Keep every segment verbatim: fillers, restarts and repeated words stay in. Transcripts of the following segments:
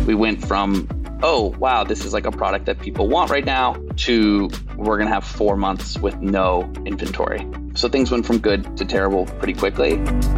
We went from, oh, wow, this is like a product that people want right now, to we're going to have four months with no inventory. So things went from good to terrible pretty quickly.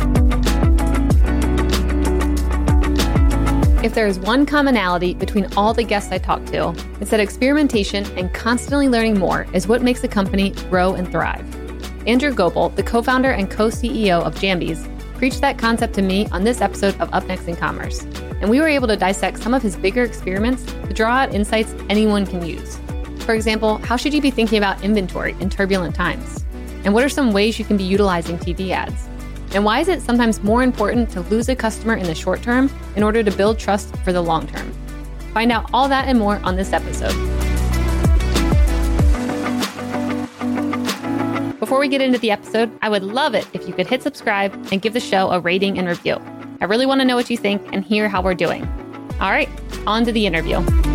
If there is one commonality between all the guests I talk to, it's that experimentation and constantly learning more is what makes a company grow and thrive. Andrew Goebel, the co-founder and co-C E O of Jambies, preached that concept to me on this episode of Up Next in Commerce, and we were able to dissect some of his bigger experiments to draw out insights anyone can use. For example, how should you be thinking about inventory in turbulent times? And what are some ways you can be utilizing T V ads? And why is it sometimes more important to lose a customer in the short term in order to build trust for the long term? Find out all that and more on this episode. Before we get into the episode, I would love it if you could hit subscribe and give the show a rating and review. I really want to know what you think and hear how we're doing. All right, on to the interview.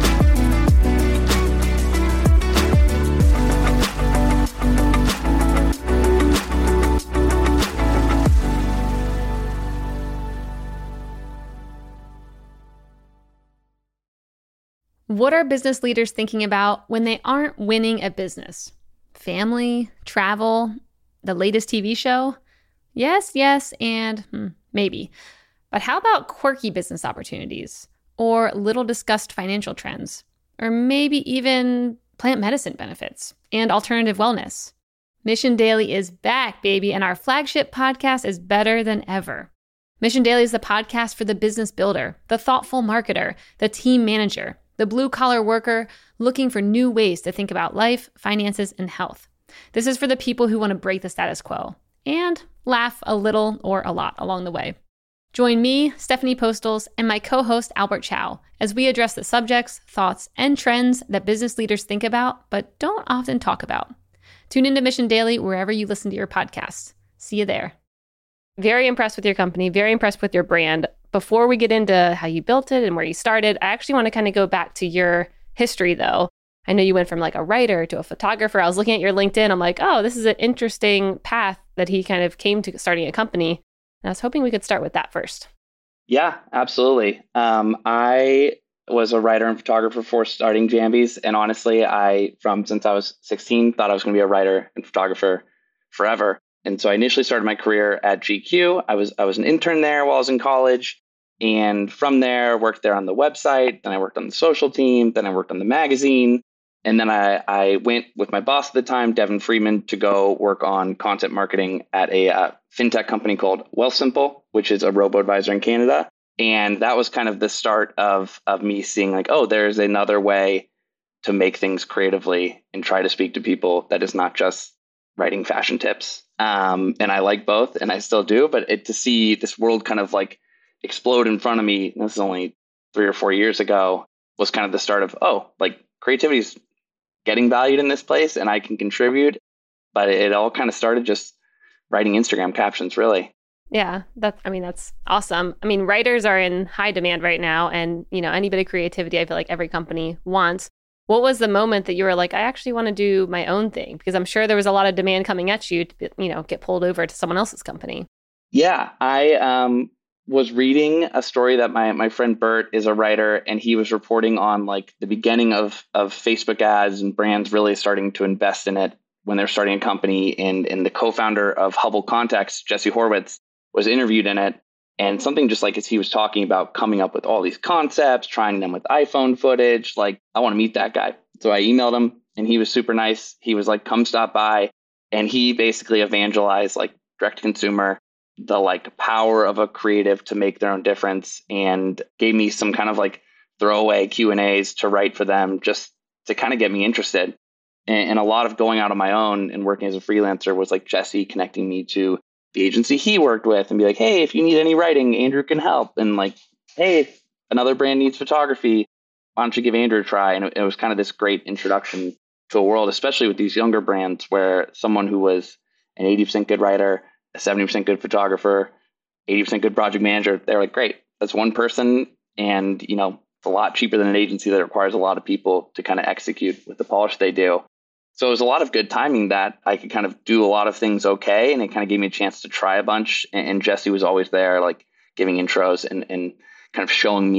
What are business leaders thinking about when they aren't winning at business? Family, travel, the latest T V show? Yes, yes, and hmm, maybe. But how about quirky business opportunities or little discussed financial trends, or maybe even plant medicine benefits and alternative wellness? Mission Daily is back, baby, and our flagship podcast is better than ever. Mission Daily is the podcast for the business builder, the thoughtful marketer, the team manager, the blue-collar worker looking for new ways to think about life, finances, and health. This is for the people who want to break the status quo and laugh a little or a lot along the way. Join me, Stephanie Postles, and my co-host Albert Chow as we address the subjects, thoughts, and trends that business leaders think about but don't often talk about. Tune into Mission Daily wherever you listen to your podcasts. See you there. Very impressed with your company, very impressed with your brand. Before we get into how you built it and where you started, I actually want to kind of go back to your history, though. I know you went from like a writer to a photographer. I was looking at your LinkedIn. I'm like, oh, this is an interesting path that he kind of came to starting a company. And I was hoping we could start with that first. Yeah, absolutely. Um, I was a writer and photographer before starting Jambies. And honestly, I, from since I was sixteen, thought I was going to be a writer and photographer forever. And so I initially started my career at G Q. I was I was an intern there while I was in college. And from there, worked there on the website. Then I worked on the social team. Then I worked on the magazine. And then I, I went with my boss at the time, Devin Friedman, to go work on content marketing at a uh, fintech company called Wealthsimple, which is a robo-advisor in Canada. And that was kind of the start of, of me seeing like, oh, there's another way to make things creatively and try to speak to people that is not just writing fashion tips. Um, and I like both, and I still do. But it, to see this world kind of like explode in front of me, this is only three or four years ago, was kind of the start of, oh, like creativity is getting valued in this place and I can contribute. But it all kind of started just writing Instagram captions, really. Yeah, that's, I mean, that's awesome. I mean, writers are in high demand right now. And, you know, any bit of creativity, I feel like every company wants. What was the moment that you were like, I actually want to do my own thing? Because I'm sure there was a lot of demand coming at you to, you know, get pulled over to someone else's company. Yeah, I um, was reading a story that my my friend Bert is a writer, and he was reporting on like the beginning of of Facebook ads and brands really starting to invest in it when they're starting a company. And, and the co-founder of Hubble Context, Jesse Horwitz, was interviewed in it. And something just like as he was talking about coming up with all these concepts, trying them with iPhone footage, like, I want to meet that guy. So I emailed him and he was super nice. He was like, come stop by. And he basically evangelized like direct to consumer, the like power of a creative to make their own difference, and gave me some kind of like throwaway Q and A's to write for them just to kind of get me interested. And, and a lot of going out on my own and working as a freelancer was like Jesse connecting me to the agency he worked with and be like, hey, if you need any writing, Andrew can help. And like, hey, if another brand needs photography, why don't you give Andrew a try? And it, it was kind of this great introduction to a world, especially with these younger brands, where someone who was an eighty percent good writer, a seventy percent good photographer, eighty percent good project manager, they're like, great, that's one person. And, you know, it's a lot cheaper than an agency that requires a lot of people to kind of execute with the polish they do. So it was a lot of good timing that I could kind of do a lot of things okay. And it kind of gave me a chance to try a bunch. And, and Jesse was always there, like giving intros and, and kind of showing me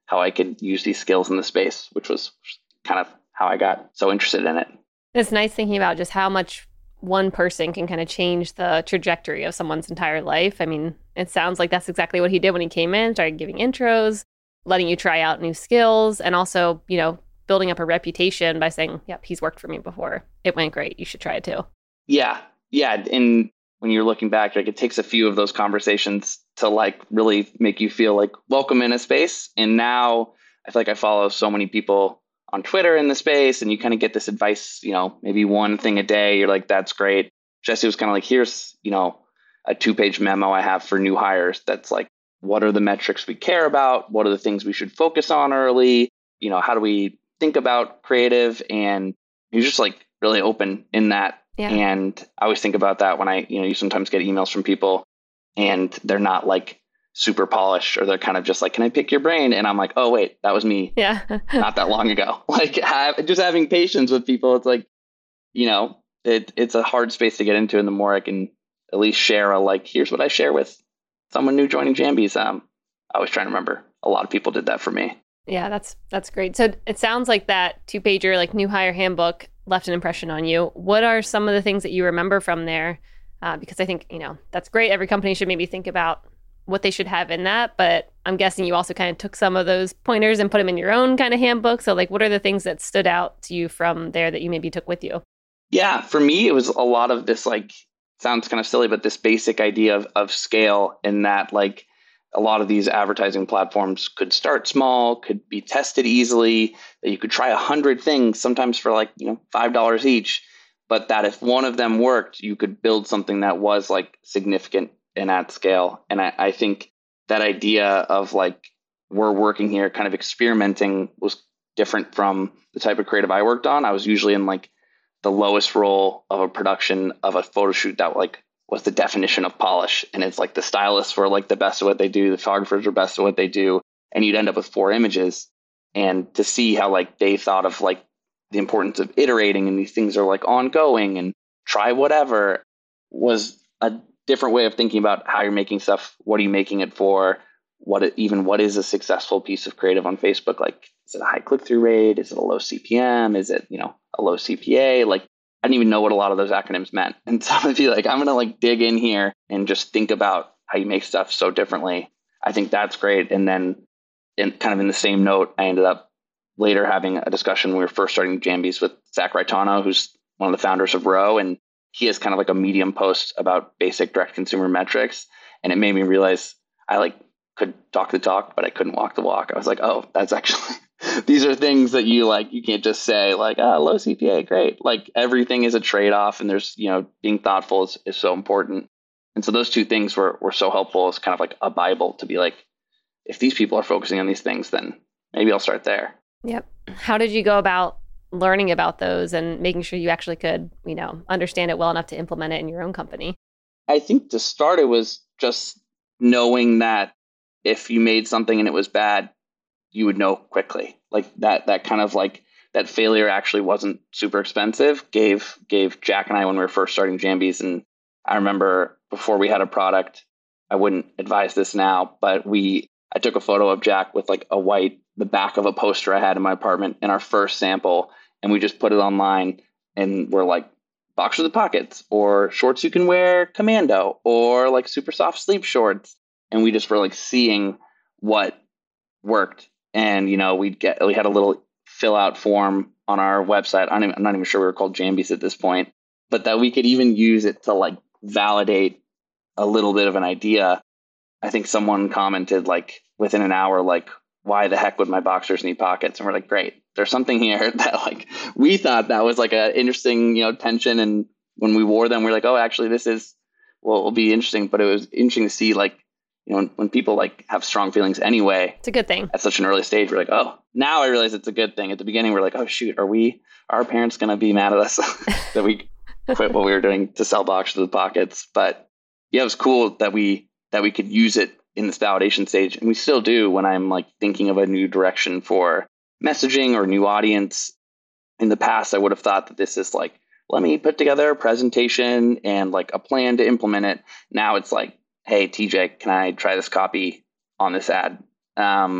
how I could use these skills in the space, which was kind of how I got so interested in it. It's nice thinking about just how much one person can kind of change the trajectory of someone's entire life. I mean, it sounds like that's exactly what he did when he came in, started giving intros, letting you try out new skills, and also, you know, building up a reputation by saying, yep, he's worked for me before. It went great. You should try it too. Yeah. Yeah. And when you're looking back, like it takes a few of those conversations to like really make you feel like welcome in a space. And now I feel like I follow so many people on Twitter in the space, and you kind of get this advice, you know, maybe one thing a day. You're like, that's great. Jesse was kind of like, here's, you know, a two page memo I have for new hires. That's like, what are the metrics we care about? What are the things we should focus on early? You know, how do we think about creative? And you're just like really open in that. Yeah. And I always think about that when I, you know, you sometimes get emails from people and they're not like super polished, or they're kind of just like, can I pick your brain? And I'm like, oh, wait, that was me. Yeah. Not that long ago. Like have, just having patience with people. It's like, you know, it, it's a hard space to get into. And the more I can at least share a, like, here's what I share with someone new joining Jambies. Um, I was trying to remember. A lot of people did that for me. Yeah, that's that's great. So it sounds like that two pager, like new hire handbook, left an impression on you. What are some of the things that you remember from there? Uh, because I think, you know, that's great. Every company should maybe think about what they should have in that. But I'm guessing you also kind of took some of those pointers and put them in your own kind of handbook. So like, what are the things that stood out to you from there that you maybe took with you? Yeah, for me, it was a lot of this, like, sounds kind of silly, but this basic idea of, of scale, in that like a lot of these advertising platforms could start small, could be tested easily, that you could try a hundred things, sometimes for like, you know, five dollars each, but that if one of them worked, you could build something that was like significant and at scale. And I, I think that idea of like, we're working here kind of experimenting was different from the type of creative I worked on. I was usually in like the lowest role of a production of a photo shoot that like was the definition of polish. And it's like the stylists were like the best at what they do. The photographers were best at what they do. And you'd end up with four images. And to see how like they thought of like the importance of iterating, and these things are like ongoing and try whatever, was a different way of thinking about how you're making stuff. What are you making it for? What it, even what is a successful piece of creative on Facebook? Like, is it a high click-through rate? Is it a low C P M? Is it, you know, a low C P A? Like, I didn't even know what a lot of those acronyms meant. And so I'm gonna be like, I'm going to like dig in here and just think about how you make stuff so differently. I think that's great. And then in kind of in the same note, I ended up later having a discussion when we were first starting Jambies with Zach Raitano, who's one of the founders of Row. And he has kind of like a Medium post about basic direct consumer metrics. And it made me realize I like could talk the talk, but I couldn't walk the walk. I was like, oh, that's actually, these are things that you like, you can't just say like, ah, oh, low C P A, great. Like everything is a trade-off, and there's, you know, being thoughtful is, is so important. And so those two things were, were so helpful as kind of like a Bible to be like, if these people are focusing on these things, then maybe I'll start there. Yep. How did you go about learning about those and making sure you actually could, you know, understand it well enough to implement it in your own company? I think to start, it was just knowing that if you made something and it was bad, you would know quickly. Like that, that kind of like that failure actually wasn't super expensive. Gave, gave Jack and I, when we were first starting Jambies. And I remember before we had a product, I wouldn't advise this now, but we, I took a photo of Jack with like a white, the back of a poster I had in my apartment in our first sample. And we just put it online, and we're like, box with the pockets, or shorts you can wear commando, or like super soft sleep shorts. And we just were like seeing what worked. And, you know, we'd get, we had a little fill out form on our website. I'm, even, I'm not even sure we were called Jambies at this point, but that we could even use it to like validate a little bit of an idea. I think someone commented like within an hour, like, why the heck would my boxers need pockets? And we're like, great, there's something here that like, we thought that was like a interesting, you know, tension. And when we wore them, we we're like, oh, actually this is, well, it'll be interesting. But it was interesting to see like, you know, when, when people like have strong feelings anyway, it's a good thing. At such an early stage, we're like, oh, now I realize it's a good thing. At the beginning, we're like, oh shoot, are we, are our parents going to be mad at us that we quit what we were doing to sell boxers with pockets? But yeah, it was cool that we, that we could use it in this validation stage. And we still do when I'm like thinking of a new direction for messaging or new audience. In the past, I would have thought that this is like, let me put together a presentation and like a plan to implement it. Now it's like, hey, T J, can I try this copy on this ad? Um,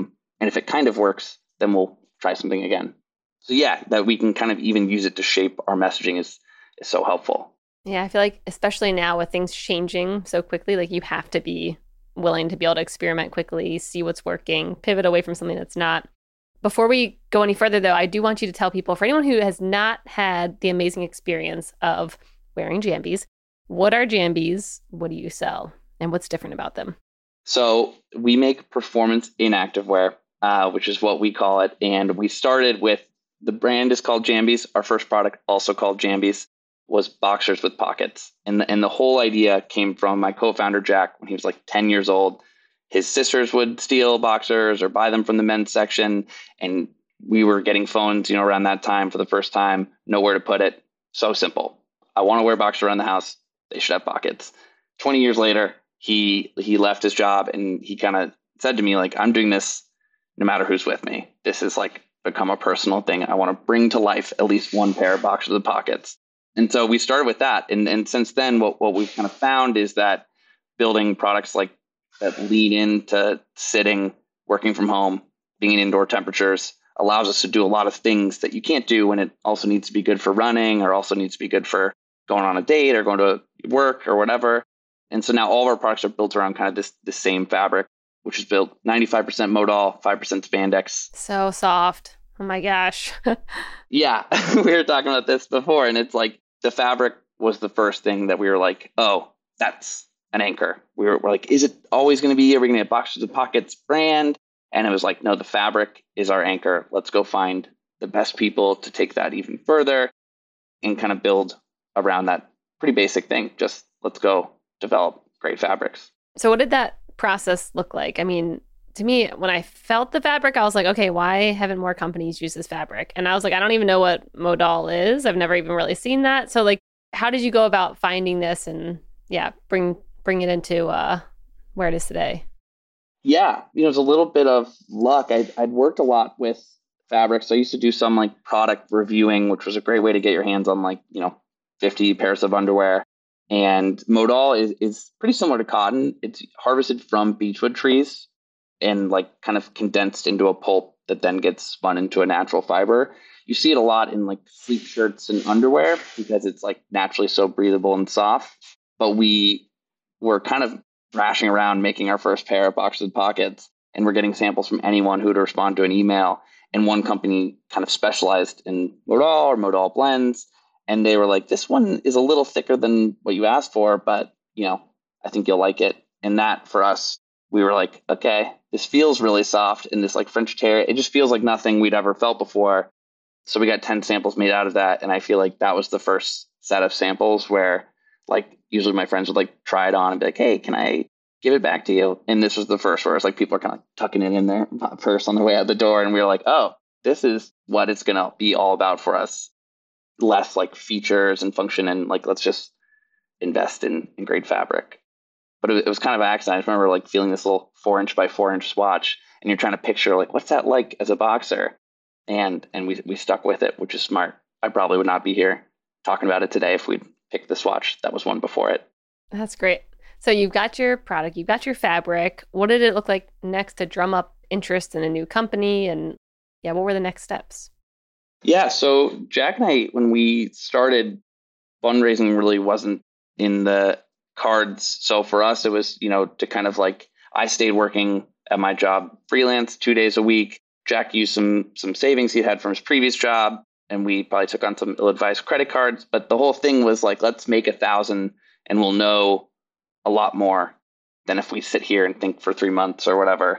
And if it kind of works, then we'll try something again. So yeah, that we can kind of even use it to shape our messaging is, is so helpful. Yeah, I feel like especially now with things changing so quickly, like you have to be willing to be able to experiment quickly, see what's working, pivot away from something that's not. Before we go any further, though, I do want you to tell people, for anyone who has not had the amazing experience of wearing Jambies, what are Jambies? What do you sell? And what's different about them? So we make performance inactive wear, uh, which is what we call it. And we started with, the brand is called Jambies. Our first product, also called Jambies, was boxers with pockets. And the, and the whole idea came from my co-founder, Jack, when he was like ten years old. His sisters would steal boxers or buy them from the men's section. And we were getting phones, you know, around that time for the first time, nowhere to put it. So simple. I want to wear boxers around the house. They should have pockets. twenty years later, he he left his job and he kind of said to me, like, I'm doing this no matter who's with me. This is like become a personal thing. I want to bring to life at least one pair of boxers with pockets. And so we started with that. And, and since then, what, what we've kind of found is that building products like that lean into sitting, working from home, being in indoor temperatures allows us to do a lot of things that you can't do when it also needs to be good for running or also needs to be good for going on a date or going to work or whatever. And so now all of our products are built around kind of this, this same fabric, which is built ninety-five percent modal, five percent spandex. So soft. Oh my gosh. Yeah, we were talking about this before, and it's like the fabric was the first thing that we were like, oh, that's an anchor. We were, we're like, is it always going to be, are we going to get Boxers with Pockets brand? And it was like, no, the fabric is our anchor. Let's go find the best people to take that even further and kind of build around that pretty basic thing. Just let's go develop great fabrics. So what did that process look like? I mean, to me, when I felt the fabric, I was like, okay, why haven't more companies used this fabric? And I was like, I don't even know what modal is. I've never even really seen that. So like, how did you go about finding this and yeah, bring bring it into uh, where it is today? Yeah, you know, it's a little bit of luck. I'd, I'd worked a lot with fabrics. I used to do some like product reviewing, which was a great way to get your hands on like, you know, fifty pairs of underwear. And modal is, is pretty similar to cotton. It's harvested from beechwood trees and like kind of condensed into a pulp that then gets spun into a natural fiber. You see it a lot in like sleep shirts and underwear because it's like naturally so breathable and soft. But we were kind of thrashing around making our first pair of Boxers with Pockets, and we're getting samples from anyone who would respond to an email. And one company kind of specialized in modal or modal blends. And they were like, this one is a little thicker than what you asked for, but you know, I think you'll like it. And that for us, we were like, okay, this feels really soft and this like French terry, it just feels like nothing we'd ever felt before. So we got ten samples made out of that. And I feel like that was the first set of samples where like usually my friends would like try it on and be like, hey, can I give it back to you? And this was the first where it's like people are kind of tucking it in their purse on their way out the door. And we were like, oh, this is what it's going to be all about for us. Less like features and function and like, let's just invest in, in great fabric. But it, it was kind of an accident. I remember like feeling this little four inch by four inch swatch and you're trying to picture like, what's that like as a boxer? And and we we stuck with it, which is smart. I probably would not be here talking about it today if we'd picked the swatch that was one before it. That's great. So you've got your product, you've got your fabric. What did it look like next to drum up interest in a new company? And yeah, what were the next steps? Yeah, so Jack and I, when we started, fundraising really wasn't in the cards. So for us, it was, you know, to kind of like, I stayed working at my job freelance two days a week. Jack used some some savings he had from his previous job, and we probably took on some ill-advised credit cards. But the whole thing was like, let's make a thousand and we'll know a lot more than if we sit here and think for three months or whatever.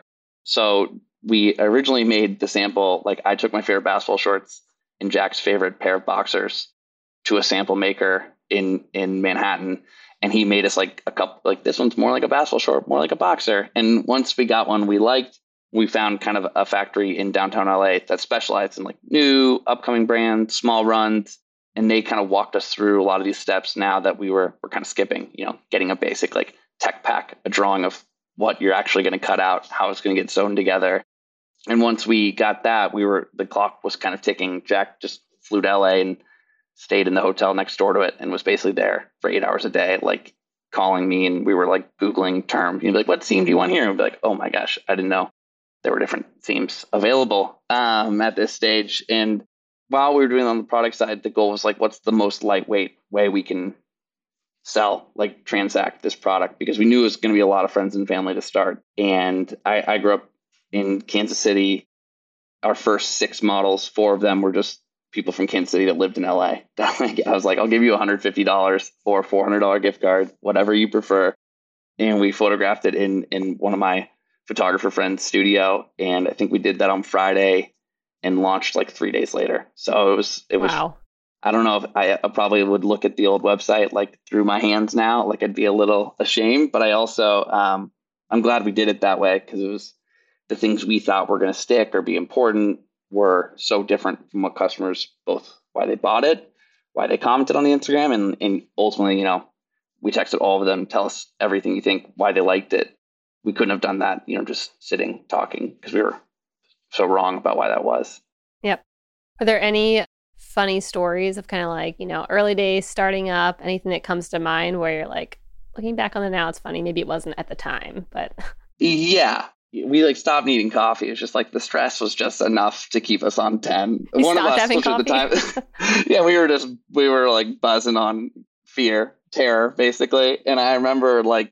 So we originally made the sample, like I took my favorite basketball shorts and Jack's favorite pair of boxers to a sample maker in, in Manhattan. And he made us like a couple, like this one's more like a basketball short, more like a boxer. And once we got one we liked, we found kind of a factory in downtown L A that specialized in like new upcoming brands, small runs. And they kind of walked us through a lot of these steps now that we were, were kind of skipping, you know, getting a basic like tech pack, a drawing of what you're actually going to cut out, how it's going to get sewn together. And once we got that, we were, the clock was kind of ticking. Jack just flew to L A and stayed in the hotel next door to it and was basically there for eight hours a day, like calling me. And we were like Googling terms. You'd be like, what scene do you want here? And we'd be like, oh my gosh, I didn't know there were different themes available um, at this stage. And while we were doing it on the product side, the goal was like, what's the most lightweight way we can sell, like transact this product? Because we knew it was going to be a lot of friends and family to start. And I, I grew up in Kansas City. Our first six models, four of them were just people from Kansas City that lived in L A. I was like, I'll give you one hundred fifty dollars or a four hundred dollars gift card, whatever you prefer. And we photographed it in, in one of my photographer friend's studio. And I think we did that on Friday and launched like three days later. So it was, it was, wow. I don't know if I, I probably would look at the old website like through my hands now, like I'd be a little ashamed, but I also, um, I'm glad we did it that way because it was the things we thought were going to stick or be important were so different from what customers, both why they bought it, why they commented on the Instagram, and, and ultimately, you know, we texted all of them, tell us everything you think, why they liked it. We couldn't have done that, you know, just sitting talking because we were so wrong about why that was. Yep. Are there any funny stories of kind of like, you know, early days starting up, anything that comes to mind where you're like, looking back on it now, it's funny. Maybe it wasn't at the time, but. Yeah. We like stopped needing coffee. It's just like the stress was just enough to keep us on ten. You One of us, having which at the time, yeah, we were just, we were like buzzing on fear, terror, basically. And I remember like,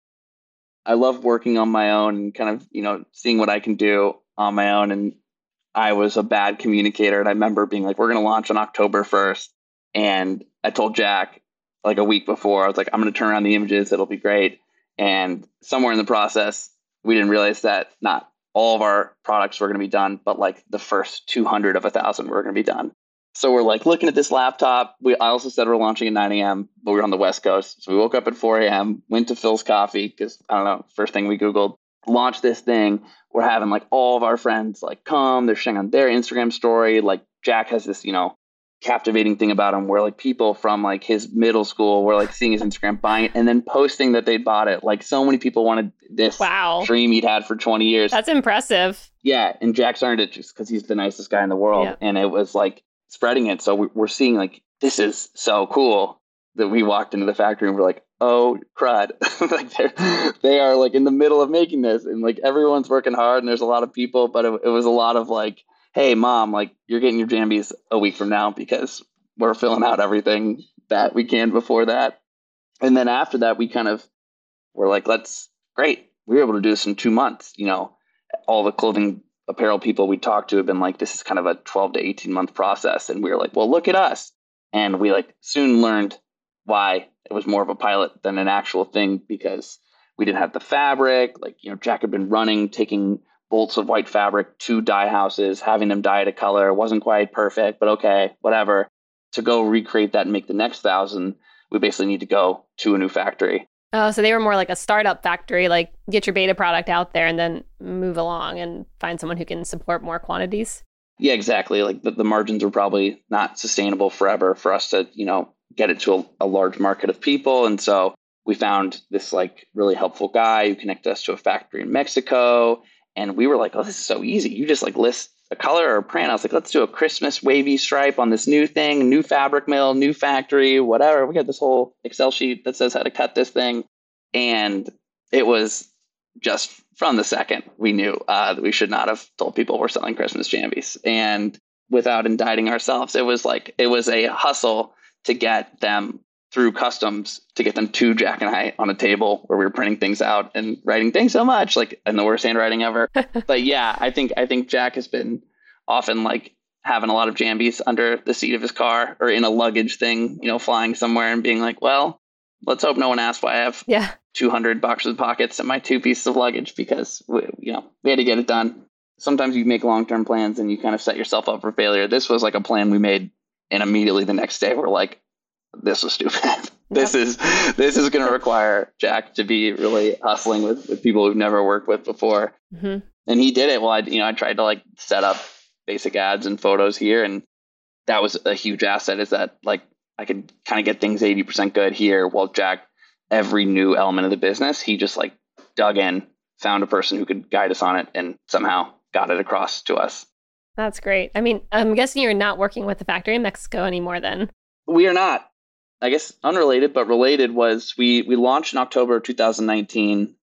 I love working on my own and kind of, you know, seeing what I can do on my own. And I was a bad communicator. And I remember being like, we're going to launch on October first. And I told Jack like a week before, I was like, I'm going to turn around the images. It'll be great. And somewhere in the process, we didn't realize that not all of our products were going to be done, but like the first two hundred of a thousand were going to be done. So we're like looking at this laptop. We I also said we're launching at nine a.m., but we were on the West Coast. So we woke up at four a.m., went to Phil's Coffee because, I don't know, first thing we Googled, launched this thing. We're having like all of our friends like come, they're sharing on their Instagram story. Like Jack has this, you know, captivating thing about him where like people from like his middle school were like seeing his Instagram, buying it, and then posting that they'd bought it. Like so many people wanted this wow. dream he'd had for twenty years. That's impressive. Yeah. And Jack's earned it just because he's the nicest guy in the world. Yeah. And it was like spreading it. So we're seeing like, this is so cool that we walked into the factory and we're like, oh crud. Like they're, they are like in the middle of making this and like everyone's working hard and there's a lot of people, but it, it was a lot of like, hey mom, like you're getting your Jambies a week from now because we're filling out everything that we can before that. And then after that, we kind of were like, let's great. We were able to do this in two months. You know, all the clothing apparel people we talked to have been like, this is kind of a twelve to eighteen month process. And we were like, well, look at us. And we like soon learned why it was more of a pilot than an actual thing because we didn't have the fabric. Like, you know, Jack had been running, taking bolts of white fabric to dye houses, having them dye it a color. It wasn't quite perfect, but okay, whatever. To go recreate that and make the next thousand, we basically need to go to a new factory. Oh, so they were more like a startup factory, like get your beta product out there and then move along and find someone who can support more quantities. Yeah, exactly. Like the, the margins were probably not sustainable forever for us to, you know, get it to a, a large market of people. And so we found this like really helpful guy who connected us to a factory in Mexico. And we were like, oh, this is so easy. You just like list a color or a print. I was like, let's do a Christmas wavy stripe on this new thing, new fabric mill, new factory, whatever. We got this whole Excel sheet that says how to cut this thing. And it was just from the second we knew uh, that we should not have told people we're selling Christmas Jambies. And without indicting ourselves, it was like, it was a hustle to get them through customs, to get them to Jack and I on a table where we were printing things out and writing things so much, like in the worst handwriting ever. But yeah, I think I think Jack has been often like having a lot of Jambies under the seat of his car or in a luggage thing, you know, flying somewhere and being like, well, let's hope no one asks why I have yeah. two hundred boxes of pockets and my two pieces of luggage because, we, you know, we had to get it done. Sometimes you make long-term plans and you kind of set yourself up for failure. This was like a plan we made and immediately the next day we're like, this was stupid. Yep. This is this is going to require Jack to be really hustling with, with people we've never worked with before. Mm-hmm. And he did it. Well, I, you know, I tried to like set up basic ads and photos here. And that was a huge asset is that like I could kind of get things eighty percent good here while Jack, every new element of the business, he just like dug in, found a person who could guide us on it and somehow got it across to us. That's great. I mean, I'm guessing you're not working with the factory in Mexico anymore then. We are not. I guess unrelated, but related was we we launched in October of two thousand nineteen.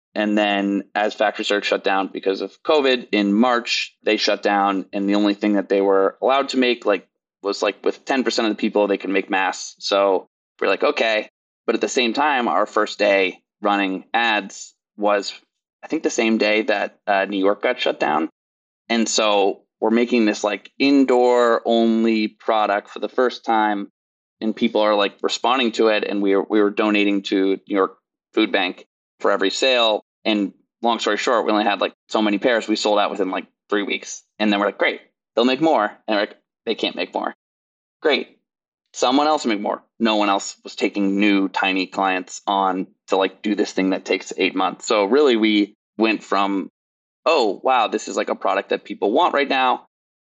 And then as Factory Search shut down because of COVID in March, they shut down. And the only thing that they were allowed to make like was like with ten percent of the people, they can make masks. So we're like, okay. But at the same time, our first day running ads was, I think, the same day that uh, New York got shut down. And so we're making this like indoor only product for the first time. And people are like responding to it. And we were, we were donating to New York Food Bank for every sale. And long story short, we only had like so many pairs. We sold out within like three weeks. And then we're like, great, they'll make more. And we're like, they can't make more. Great. Someone else will make more. No one else was taking new tiny clients on to like do this thing that takes eight months. So really we went from, oh, wow, this is like a product that people want right now,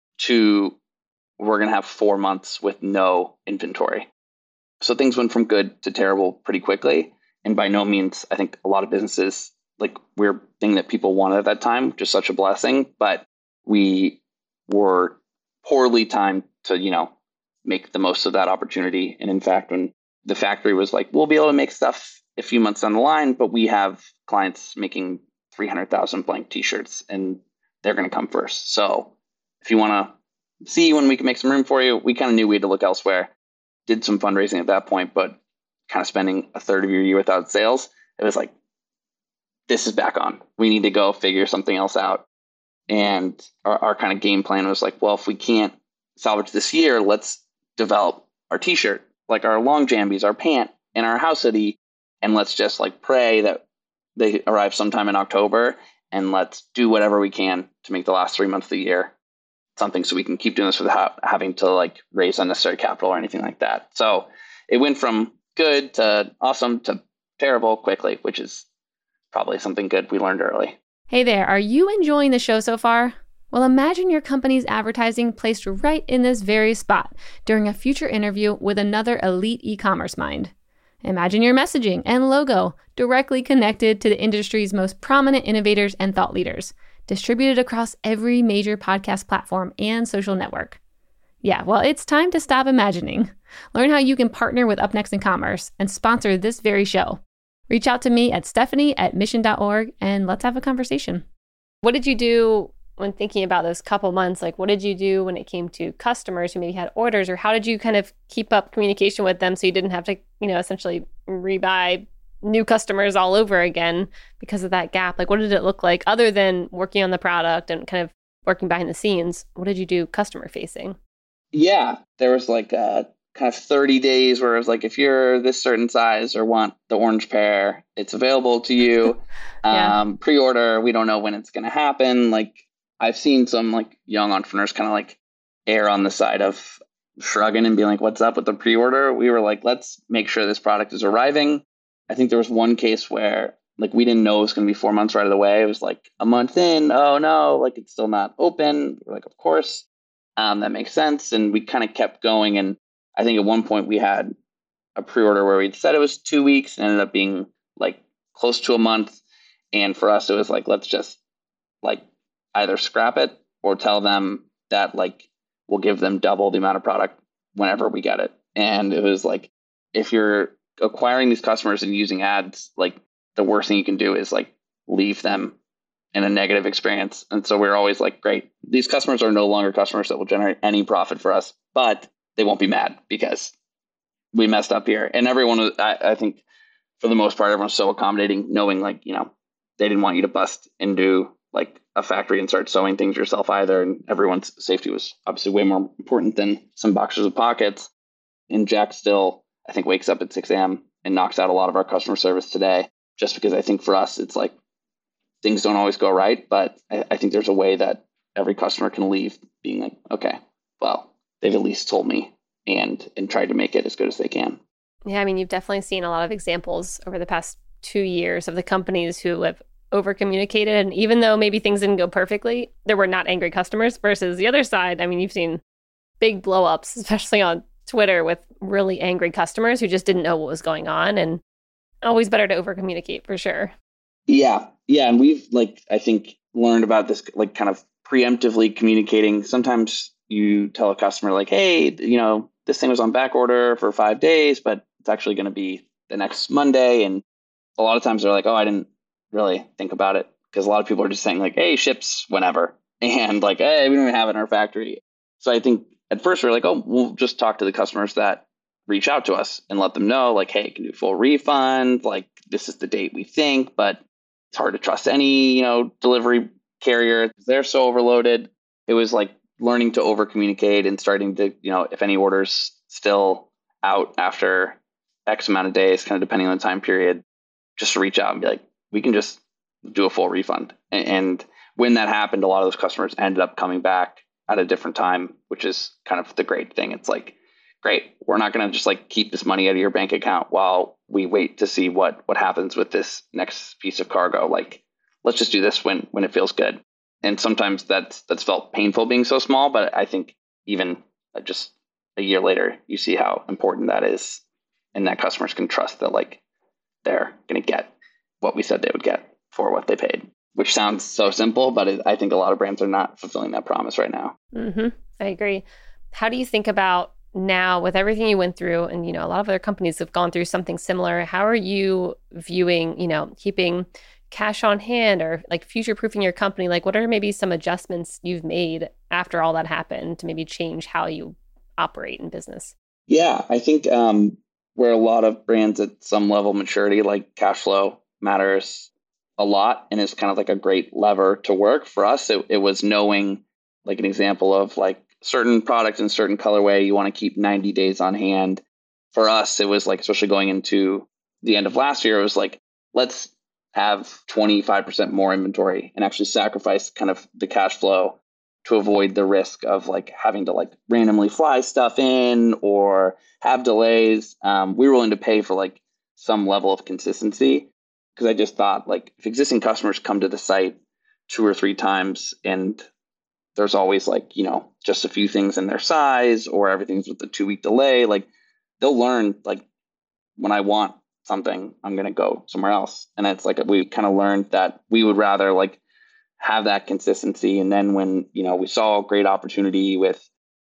to we're going to have four months with no inventory. So things went from good to terrible pretty quickly. And by no means, I think a lot of businesses, like we're thing that people wanted at that time, which is such a blessing, but we were poorly timed to, you know, make the most of that opportunity. And in fact, when the factory was like, we'll be able to make stuff a few months down the line, but we have clients making three hundred thousand blank t-shirts and they're going to come first. So if you want to see when we can make some room for you, we kind of knew we had to look elsewhere. Did some fundraising at that point, but kind of spending a third of your year without sales, it was like, this is back on. We need to go figure something else out. And our, our kind of game plan was like, well, if we can't salvage this year, let's develop our t-shirt, like our long jambies, our pant, and our house hoodie. And let's just like pray that they arrive sometime in October, and let's do whatever we can to make the last three months of the year something so we can keep doing this without having to like raise unnecessary capital or anything like that. So it went from good to awesome to terrible quickly, which is probably something good we learned early. Hey there, are you enjoying the show so far? Well, imagine your company's advertising placed right in this very spot during a future interview with another elite e-commerce mind. Imagine your messaging and logo directly connected to the industry's most prominent innovators and thought leaders, distributed across every major podcast platform and social network. Yeah, well, it's time to stop imagining. Learn how you can partner with UpNext in Commerce and sponsor this very show. Reach out to me at Stephanie at mission dot org and let's have a conversation. What did you do when thinking about those couple months? Like, what did you do when it came to customers who maybe had orders, or how did you kind of keep up communication with them so you didn't have to, you know, essentially rebuy new customers all over again because of that gap? Like, what did it look like other than working on the product and kind of working behind the scenes? What did you do customer facing? Yeah, there was like a kind of thirty days where it was like, if you're this certain size or want the orange pair, it's available to you. yeah. Um, pre-order, we don't know when it's going to happen. Like, I've seen some like young entrepreneurs kind of like err on the side of shrugging and being like, what's up with the pre-order? We were like, let's make sure this product is arriving. I think there was one case where like we didn't know it was going to be four months right away. It was like a month in. Oh no, like it's still not open. We're like, of course, um, that makes sense. And we kind of kept going. And I think at one point we had a pre-order where we said it was two weeks and ended up being like close to a month. And for us, it was like, let's just like either scrap it or tell them that like we'll give them double the amount of product whenever we get it. And it was like, if you're acquiring these customers and using ads, like the worst thing you can do is like leave them in a negative experience. And so we're always like, great, these customers are no longer customers that will generate any profit for us, but they won't be mad because we messed up here. And everyone was, I, I think for the most part, everyone's so accommodating, knowing like, you know, they didn't want you to bust into like a factory and start sewing things yourself either. And everyone's safety was obviously way more important than some boxers of pockets. And Jack still, I think, wakes up at six a.m. and knocks out a lot of our customer service today, just because I think for us, it's like things don't always go right. But I, I think there's a way that every customer can leave being like, okay, well, they've at least told me and and tried to make it as good as they can. Yeah, I mean, you've definitely seen a lot of examples over the past two years of the companies who have over-communicated. And even though maybe things didn't go perfectly, there were not angry customers versus the other side. I mean, you've seen big blow-ups, especially on Twitter, with really angry customers who just didn't know what was going on. And always better to over-communicate for sure. Yeah. Yeah. And we've like, I think, learned about this, like kind of preemptively communicating. Sometimes you tell a customer like, hey, you know, this thing was on back order for five days, but it's actually going to be the next Monday. And a lot of times they're like, oh, I didn't really think about it, because a lot of people are just saying like, hey, ships whenever. And like, hey, we don't even have it in our factory. So I think at first we we're like, oh, we'll just talk to the customers that reach out to us and let them know like, hey, you can do full refund. Like, this is the date we think, but it's hard to trust any, you know, delivery carrier. They're so overloaded. It was like learning to over communicate and starting to, you know, if any orders still out after X amount of days, kind of depending on the time period, just to reach out and be like, we can just do a full refund. And when that happened, a lot of those customers ended up coming back at a different time, which is kind of the great thing. It's like, great, we're not going to just like keep this money out of your bank account while we wait to see what what happens with this next piece of cargo. Like, let's just do this when when it feels good. And sometimes that's that's felt painful being so small, but I think even just a year later, you see how important that is, and that customers can trust that like they're going to get what we said they would get for what they paid, which sounds so simple, but it, I think a lot of brands are not fulfilling that promise right now. Mm-hmm. I agree. How do you think about now with everything you went through, and, you know, a lot of other companies have gone through something similar. How are you viewing, you know, keeping cash on hand or like future proofing your company? Like, what are maybe some adjustments you've made after all that happened to maybe change how you operate in business? Yeah, I think um, where a lot of brands at some level of maturity, like cash flow matters a lot and is kind of like a great lever to work. For us, it, it was knowing like an example of like certain products in certain colorway, you want to keep ninety days on hand. For us, it was like, especially going into the end of last year, it was like, let's have twenty-five percent more inventory and actually sacrifice kind of the cash flow to avoid the risk of like having to like randomly fly stuff in or have delays. Um, we were willing to pay for like some level of consistency, because I just thought like if existing customers come to the site two or three times and there's always like, you know, just a few things in their size or everything's with a two week delay, like they'll learn like when I want something, I'm going to go somewhere else. And it's like, we kind of learned that we would rather like have that consistency. And then when, you know, we saw a great opportunity with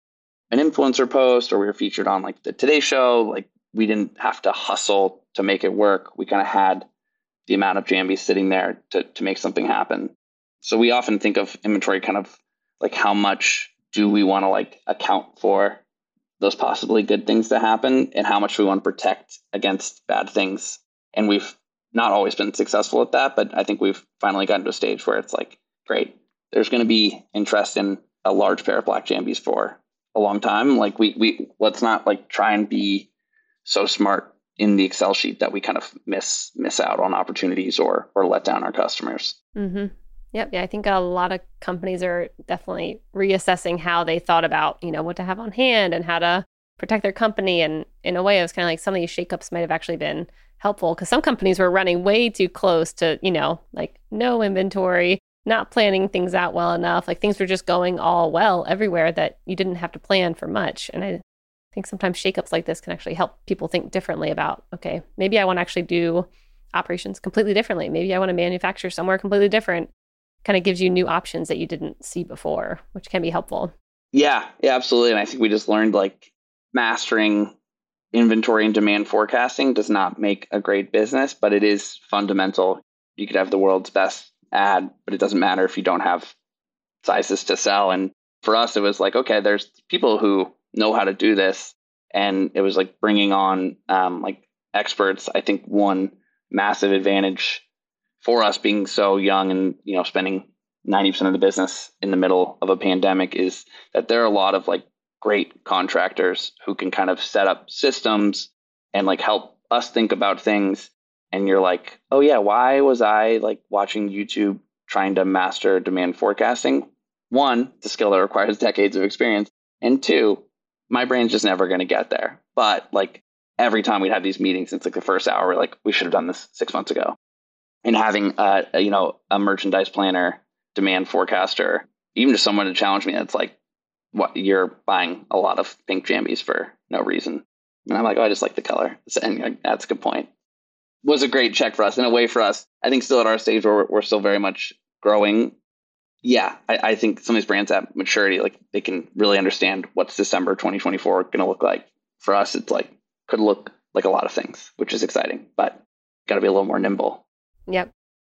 an influencer post or we were featured on like the Today Show, like we didn't have to hustle to make it work. We kind of had the amount of Jambies sitting there to to make something happen. So we often think of inventory kind of like, how much do we want to like account for those possibly good things to happen and how much we want to protect against bad things. And we've not always been successful at that, but I think we've finally gotten to a stage where it's like, great, there's going to be interest in a large pair of black Jambies for a long time. Like we, we, let's not like try and be so smart in the Excel sheet that we kind of miss, miss out on opportunities or, or let down our customers. Mm-hmm. Yep. Yeah. I think a lot of companies are definitely reassessing how they thought about, you know, what to have on hand and how to protect their company. And in a way, it was kind of like some of these shakeups might have actually been helpful, because some companies were running way too close to, you know, like no inventory, not planning things out well enough. Like things were just going all well everywhere that you didn't have to plan for much. And I think sometimes shakeups like this can actually help people think differently about, okay, maybe I want to actually do operations completely differently. Maybe I want to manufacture somewhere completely different. Kind of gives you new options that you didn't see before, which can be helpful. Yeah, yeah, absolutely. And I think we just learned like mastering inventory and demand forecasting does not make a great business, but it is fundamental. You could have the world's best ad, but it doesn't matter if you don't have sizes to sell. And for us, it was like, okay, there's people who know how to do this. And it was like bringing on um, like experts. I think one massive advantage for us being so young and, you know, spending ninety percent of the business in the middle of a pandemic is that there are a lot of like great contractors who can kind of set up systems and like help us think about things. And you're like, oh yeah, why was I like watching YouTube trying to master demand forecasting? One, it's a skill that requires decades of experience. And two, my brain's just never going to get there. But like every time we'd have these meetings, it's like the first hour, we're like, we should have done this six months ago. And having a, a, you know, a merchandise planner, demand forecaster, even just someone to challenge me, that's like, what, you're buying a lot of pink Jambies for no reason. And I'm like, oh, I just like the color. And like, that's a good point. Was a great check for us in a way for us. I think still at our stage where we're, we're still very much growing. Yeah, I, I think some of these brands at maturity, like they can really understand what's December twenty twenty-four going to look like. For us, it's like, could look like a lot of things, which is exciting, but got to be a little more nimble. Yep.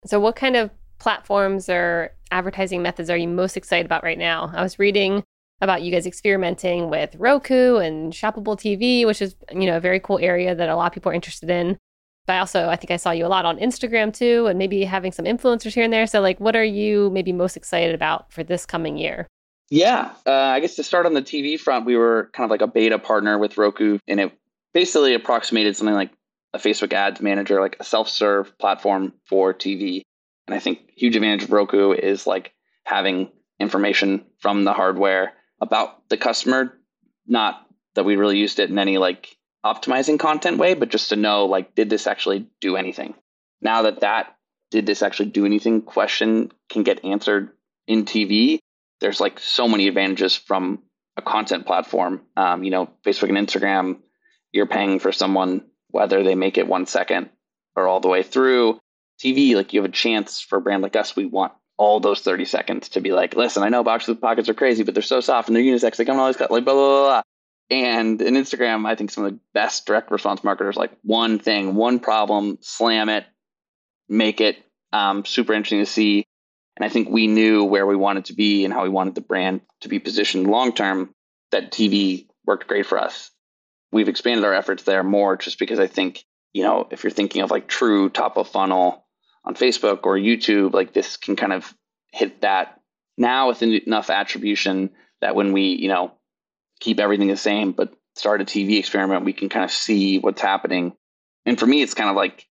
So what kind of platforms or advertising methods are you most excited about right now? I was reading about you guys experimenting with Roku and shoppable T V, which is, you know, a very cool area that a lot of people are interested in. But also, I think I saw you a lot on Instagram too, and maybe having some influencers here and there. So like, what are you maybe most excited about for this coming year? Yeah, uh, I guess to start on the T V front, we were kind of like a beta partner with Roku, and it basically approximated something like a Facebook Ads Manager, like a self-serve platform for T V. And I think huge advantage of Roku is like having information from the hardware about the customer, not that we really used it in any like optimizing content way, but just to know like, did this actually do anything? Now that that did this actually do anything question can get answered in T V, there's like so many advantages from a content platform. Um, you know, Facebook and Instagram, you're paying for someone, whether they make it one second or all the way through. T V, like you have a chance for a brand like us, we want all those thirty seconds to be like, listen, I know box with pockets are crazy, but they're so soft and they're unisex. They come in all these cut, like blah, blah, blah, blah. And in Instagram, I think some of the best direct response marketers, like one thing, one problem, slam it, make it um, super interesting to see. And I think we knew where we wanted to be and how we wanted the brand to be positioned long-term, that T V worked great for us. We've expanded our efforts there more just because I think, you know, if you're thinking of like true top of funnel on Facebook or YouTube, like this can kind of hit that now with enough attribution that when we, you know, keep everything the same, but start a T V experiment, we can kind of see what's happening. And for me, it's kind of like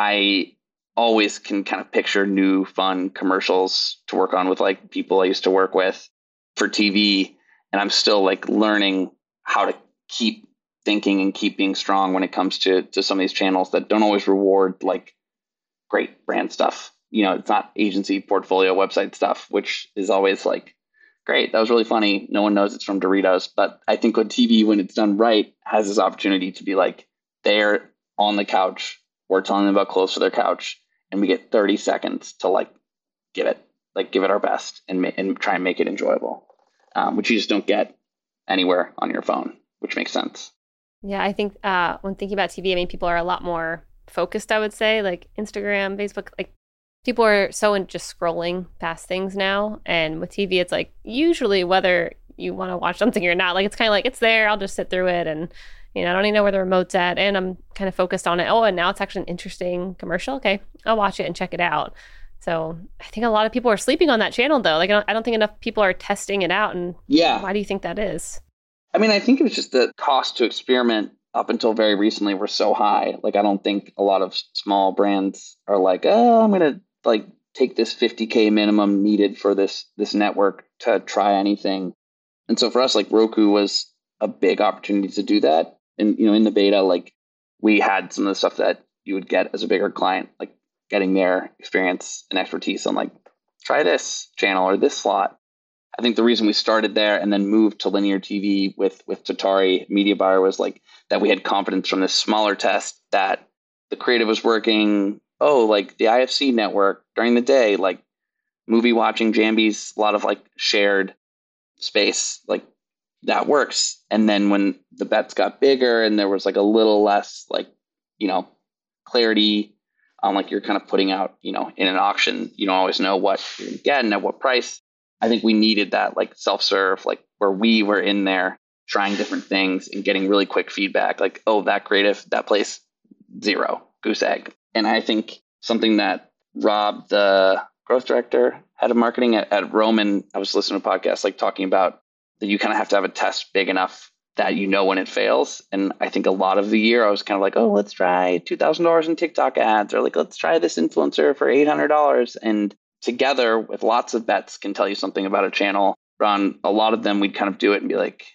I always can kind of picture new fun commercials to work on with like people I used to work with for T V. And I'm still like learning how to keep thinking and keep being strong when it comes to, to some of these channels that don't always reward like great brand stuff. You know, it's not agency portfolio website stuff, which is always like, great, that was really funny. No one knows it's from Doritos. But I think with T V, when it's done right, has this opportunity to be like, they're on the couch, we're telling them about close to their couch, and we get thirty seconds to like give it, like give it our best and ma- and try and make it enjoyable, um, which you just don't get anywhere on your phone, which makes sense. Yeah, I think uh, when thinking about T V, I mean, people are a lot more focused, I would say, like Instagram, Facebook, like people are so in just scrolling past things now. And with T V, it's like usually whether you want to watch something or not, like it's kind of like it's there, I'll just sit through it. And, you know, I don't even know where the remote's at. And I'm kind of focused on it. Oh, and now it's actually an interesting commercial. Okay, I'll watch it and check it out. So I think a lot of people are sleeping on that channel, though. Like, I don't, I don't think enough people are testing it out. And yeah, why do you think that is? I mean, I think it was just the cost to experiment up until very recently were so high. Like, I don't think a lot of small brands are like, oh, I'm going to like take this fifty K minimum needed for this, this network to try anything. And so for us, like Roku was a big opportunity to do that. And, you know, in the beta, like we had some of the stuff that you would get as a bigger client, like getting their experience and expertise on like, try this channel or this slot. I think the reason we started there and then moved to linear T V with, with Tatari Media Buyer was like that we had confidence from this smaller test that the creative was working. Oh, like the I F C network during the day, like movie watching, Jambies, a lot of like shared space, like that works. And then when the bets got bigger and there was like a little less like, you know, clarity on like you're kind of putting out, you know, in an auction, you don't always know what you're going to get and at what price. I think we needed that like self-serve, like where we were in there trying different things and getting really quick feedback. Like, oh, that creative, that place, zero, goose egg. And I think something that Rob, the growth director, head of marketing at, at Roman, I was listening to a podcast like talking about that you kind of have to have a test big enough that you know when it fails. And I think a lot of the year I was kind of like, oh, let's try two thousand dollars in TikTok ads, or like, let's try this influencer for eight hundred dollars. And together with lots of bets can tell you something about a channel. But on a lot of them, we'd kind of do it and be like,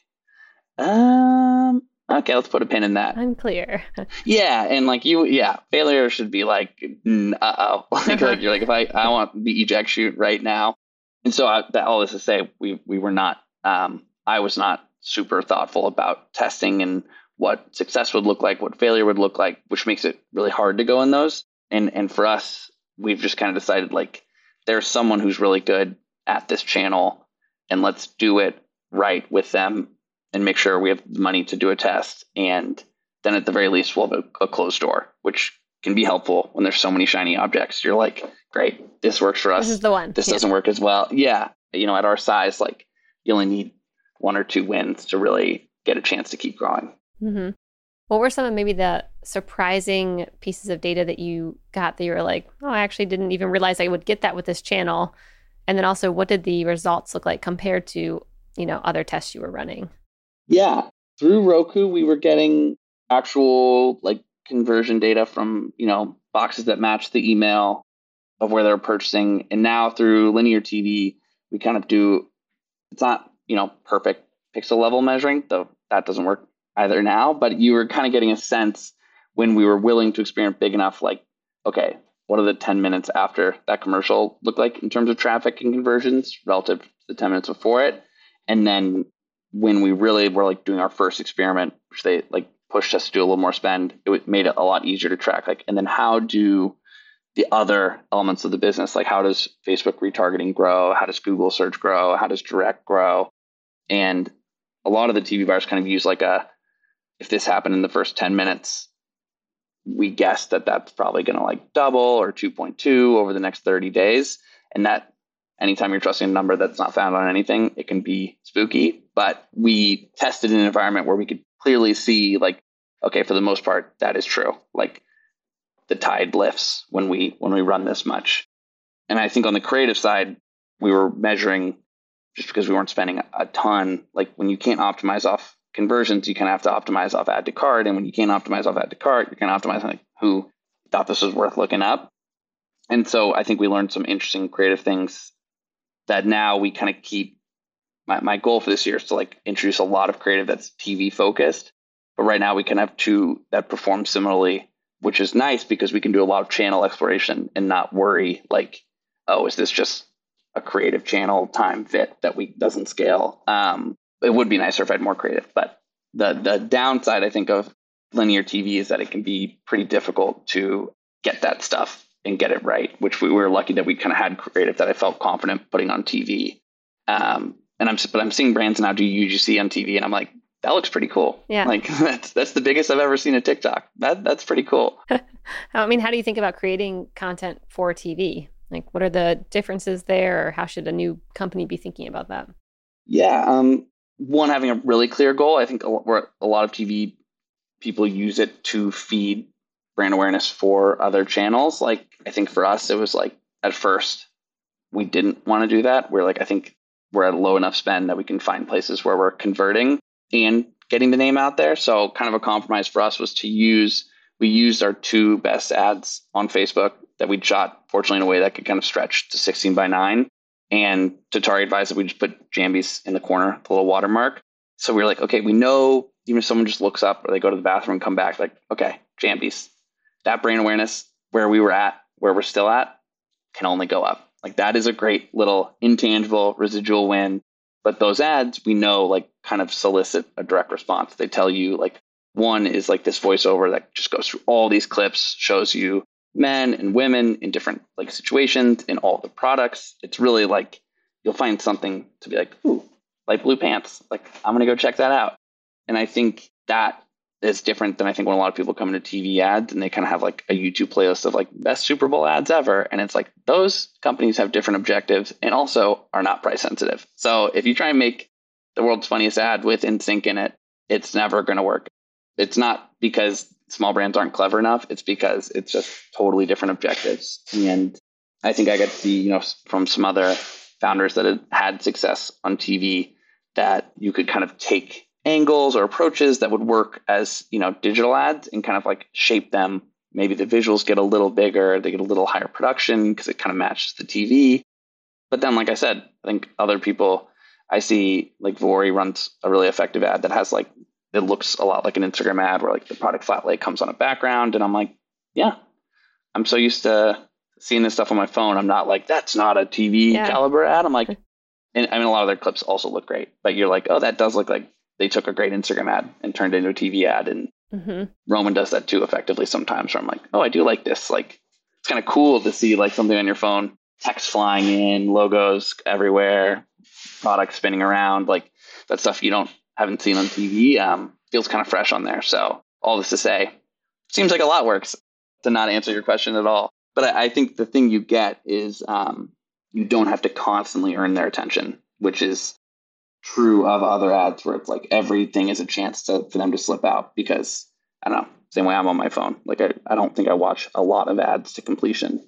um, okay, let's put a pin in that. Unclear. Yeah. And like you, yeah, failure should be like, uh-oh. Like, like you're like, if I, I want the eject shoot right now. And so I, that, all this to say, we, we were not, um, I was not super thoughtful about testing and what success would look like, what failure would look like, which makes it really hard to go in those. And, and for us, we've just kind of decided like, there's someone who's really good at this channel and let's do it right with them and make sure we have the money to do a test. And then at the very least, we'll have a, a closed door, which can be helpful when there's so many shiny objects. You're like, great, this works for us. This is the one. This yeah. doesn't work as well. Yeah. You know, at our size, like you only need one or two wins to really get a chance to keep growing. Mm-hmm. What were some of maybe the surprising pieces of data that you got that you were like, oh, I actually didn't even realize I would get that with this channel? And then also, what did the results look like compared to, you know, other tests you were running? Yeah. Through Roku, we were getting actual like conversion data from, you know, boxes that match the email of where they're purchasing. And now through linear T V, we kind of do, it's not, you know, perfect pixel level measuring, though that doesn't work either now, but you were kind of getting a sense when we were willing to experiment big enough, like, okay, what do the ten minutes after that commercial look like in terms of traffic and conversions relative to the ten minutes before it? And then when we really were like doing our first experiment, which they like pushed us to do a little more spend, it made it a lot easier to track. Like, and then how do the other elements of the business, like how does Facebook retargeting grow? How does Google search grow? How does direct grow? And a lot of the T V buyers kind of use like a, if this happened in the first ten minutes, we guess that that's probably going to like double or two point two over the next thirty days. And that anytime you're trusting a number that's not found on anything, it can be spooky. But we tested in an environment where we could clearly see like, okay, for the most part, that is true. Like the tide lifts when we when we run this much. And I think on the creative side, we were measuring just because we weren't spending a ton. Like when you can't optimize off conversions, you kind of have to optimize off add to cart. And when you can't optimize off add to cart, you're kind of optimizing like who thought this was worth looking up. And so I think we learned some interesting creative things that now we kind of keep. My, my goal for this year is to like introduce a lot of creative that's T V focused. But right now we can have two that perform similarly, which is nice because we can do a lot of channel exploration and not worry like, oh, is this just a creative channel time fit that we doesn't scale? Um, it would be nicer if I had more creative, but the the downside I think of linear T V is that it can be pretty difficult to get that stuff and get it right, which we were lucky that we kind of had creative that I felt confident putting on T V. Um, and I'm but I'm seeing brands now do U G C on T V, and I'm like, that looks pretty cool. Yeah, like that's that's the biggest I've ever seen a TikTok. That that's pretty cool. I mean, how do you think about creating content for T V? Like, what are the differences there, or how should a new company be thinking about that? Yeah, um, one, having a really clear goal. I think a, where a lot of T V people use it to feed brand awareness for other channels. Like, I think for us, it was like at first we didn't want to do that. We're like, I think we're at a low enough spend that we can find places where we're converting and getting the name out there. So kind of a compromise for us was to use, we used our two best ads on Facebook that we'd shot, fortunately, in a way that could kind of stretch to sixteen by nine. And Tatari advised that we just put Jambies in the corner, the little watermark. So we were like, okay, we know even if someone just looks up or they go to the bathroom and come back, like, okay, Jambies, that brand awareness where we were at, where we're still at, can only go up. Like that is a great little intangible residual win. But those ads, we know, like kind of solicit a direct response. They tell you like one is like this voiceover that just goes through all these clips, shows you men and women in different like situations in all the products. It's really like you'll find something to be like, ooh, light blue pants. Like I'm going to go check that out. And I think that is different than I think when a lot of people come into T V ads and they kind of have like a YouTube playlist of like best Super Bowl ads ever. And it's like those companies have different objectives and also are not price sensitive. So if you try and make the world's funniest ad with N Sync in it, it's never going to work. It's not because small brands aren't clever enough. It's because it's just totally different objectives. And I think I got to see, you know, from some other founders that had had success on T V that you could kind of take angles or approaches that would work as, you know, digital ads and kind of like shape them. Maybe the visuals get a little bigger, they get a little higher production because it kind of matches the T V. But then, like I said, I think other people, I see like Vuori runs a really effective ad that has like, it looks a lot like an Instagram ad where like the product flat lay comes on a background. And I'm like, yeah, I'm so used to seeing this stuff on my phone. I'm not like, that's not a T V yeah. caliber ad. I'm like, and I mean, a lot of their clips also look great, but you're like, oh, that does look like they took a great Instagram ad and turned it into a T V ad. And mm-hmm. Roman does that too effectively sometimes where I'm like, oh, I do like this. Like, it's kind of cool to see like something on your phone, text flying in, logos everywhere, products spinning around, like that stuff you don't haven't seen on T V, um, feels kind of fresh on there. So all this to say, seems like a lot works. to not answer your question at all. But I, I think the thing you get is um, you don't have to constantly earn their attention, which is true of other ads where it's like everything is a chance to, for them to slip out because, I don't know, same way I'm on my phone. Like I, I don't think I watch a lot of ads to completion.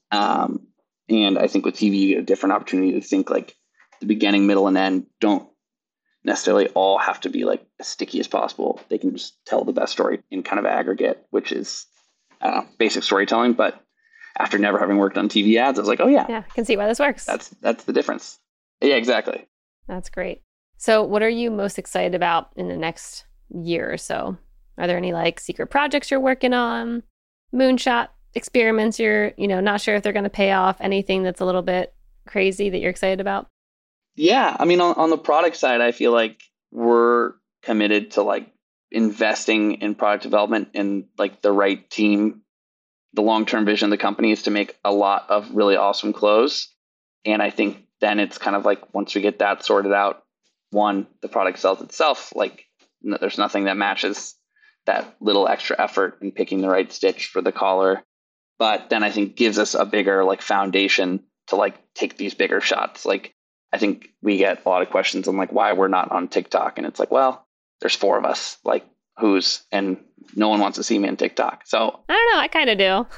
Um, and I think with T V, you get a different opportunity to think like the beginning, middle, and end don't necessarily all have to be like as sticky as possible. They can just tell the best story in kind of aggregate, which is, I don't know, basic storytelling. But after never having worked on T V ads, I was like, oh yeah. Yeah, I can see why this works. That's that's the difference. Yeah, exactly. That's great. So what are you most excited about in the next year or so? Are there any like secret projects you're working on? Moonshot experiments you're, you know, not sure if they're going to pay off? Anything that's a little bit crazy that you're excited about? Yeah. I mean, on, on the product side, I feel like we're committed to like investing in product development and like the right team. The long-term vision of the company is to make a lot of really awesome clothes. And I think then it's kind of like once we get that sorted out, one, the product sells itself. Like no, there's nothing that matches that little extra effort in picking the right stitch for the collar. But then I think gives us a bigger like foundation to like take these bigger shots. Like I think we get a lot of questions on like why we're not on TikTok. And it's like, well, there's four of us, like who's, and no one wants to see me on TikTok. So I don't know. I kind of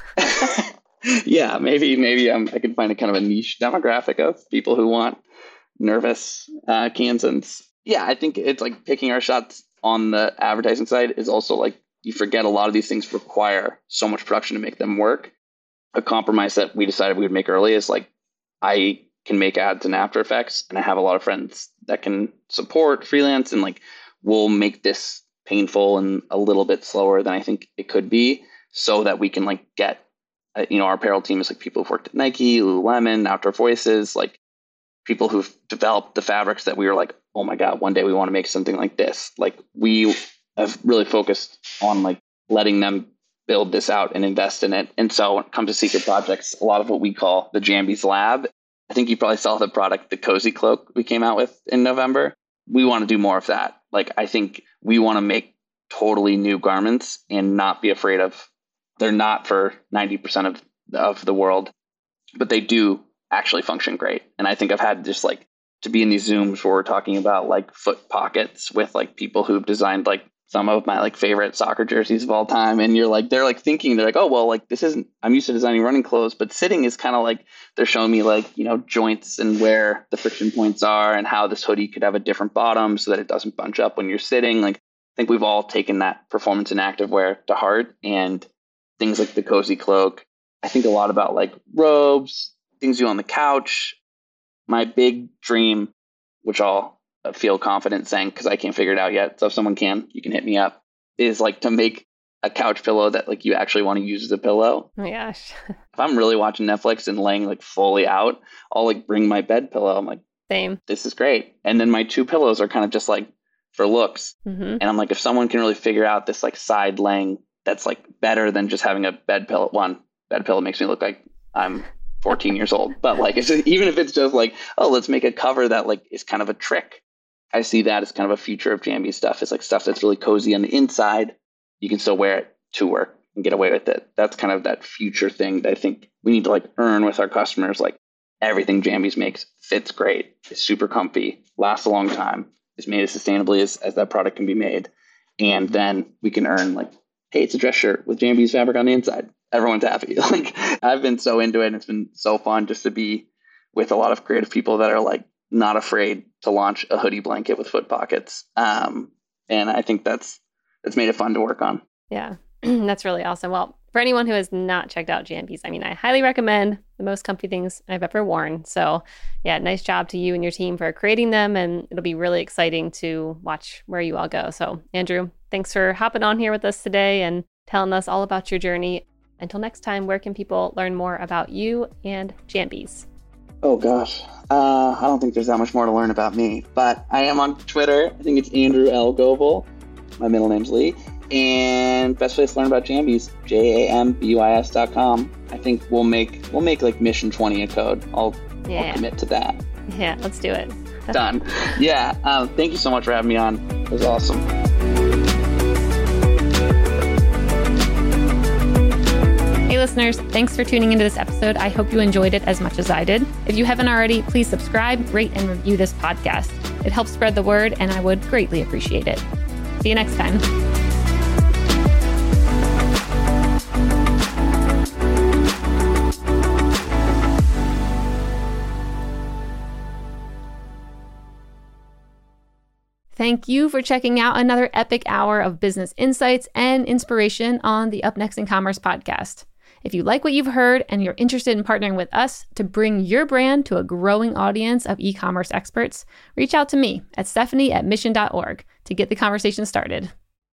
do. Yeah, maybe maybe um, I can find a kind of a niche demographic of people who want nervous uh, Kansans. Yeah, I think it's like picking our shots on the advertising side is also like you forget a lot of these things require so much production to make them work. A compromise that we decided we would make early is like I can make ads in After Effects, and I have a lot of friends that can support freelance, and like we'll make this painful and a little bit slower than I think it could be, so that we can like get. You know, our apparel team is like people who've worked at Nike, Lululemon, Outdoor Voices, like people who've developed the fabrics that we were like, oh my God, one day we want to make something like this. Like we have really focused on like letting them build this out and invest in it. And so when it comes to secret projects, a lot of what we call the Jambies Lab, I think you probably saw the product, the Cozy Cloak we came out with in November. We want to do more of that. Like I think we want to make totally new garments and not be afraid of. They're not for ninety percent of, of the world, but they do actually function great. And I think I've had just like to be in these Zooms where we're talking about like foot pockets with like people who've designed like some of my like favorite soccer jerseys of all time. And you're like, they're like thinking, they're like, oh, well, like this isn't, I'm used to designing running clothes, but sitting is kind of like, they're showing me like, you know, joints and where the friction points are and how this hoodie could have a different bottom so that it doesn't bunch up when you're sitting. Like, I think we've all taken that performance in activewear to heart, and things like the Cozy Cloak. I think a lot about like robes, things you do on the couch. My big dream, which I'll feel confident saying because I can't figure it out yet. So if someone can, you can hit me up, is like to make a couch pillow that like you actually want to use as a pillow. Oh my gosh. If I'm really watching Netflix and laying like fully out, I'll like bring my bed pillow. I'm like, same. This is great. And then my two pillows are kind of just like for looks. Mm-hmm. And I'm like, if someone can really figure out this like side laying that's like better than just having a bed pillow. One, bed pillow makes me look like I'm fourteen years old. But like, it's just, even if it's just like, oh, let's make a cover that like is kind of a trick. I see that as kind of a future of Jambi stuff. It's like stuff that's really cozy on the inside. You can still wear it to work and get away with it. That's kind of that future thing that I think we need to like earn with our customers. Like everything Jambies makes fits great, is super comfy, lasts a long time, is made as sustainably as, as that product can be made. And then we can earn like, hey, it's a dress shirt with Jambies fabric on the inside. Everyone's happy. Like I've been so into it, and it's been so fun just to be with a lot of creative people that are like not afraid to launch a hoodie blanket with foot pockets. Um, and I think that's that's made it fun to work on. Yeah, that's really awesome. Well, for anyone who has not checked out Jambies, I mean, I highly recommend the most comfy things I've ever worn. So yeah, nice job to you and your team for creating them. And it'll be really exciting to watch where you all go. So Andrew, thanks for hopping on here with us today and telling us all about your journey. Until next time, where can people learn more about you and Jambies? Oh gosh, uh, I don't think there's that much more to learn about me, but I am on Twitter. I think it's Andrew L. Goebel. My middle name's Lee. And best place to learn about Jambies, J A M B U I S dot com. I think we'll make we'll make like Mission twenty a code. I'll, yeah. I'll commit to that. Yeah, let's do it. Done. Yeah. Um, thank you so much for having me on. It was awesome. listeners, thanks for tuning into this episode. I hope you enjoyed it as much as I did. If you haven't already, please subscribe, rate, and review this podcast. It helps spread the word, and I would greatly appreciate it. See you next time. Thank you for checking out another epic hour of business insights and inspiration on the Up Next in Commerce podcast. If you like what you've heard and you're interested in partnering with us to bring your brand to a growing audience of e-commerce experts, reach out to me at Stephanie at mission dot org to get the conversation started.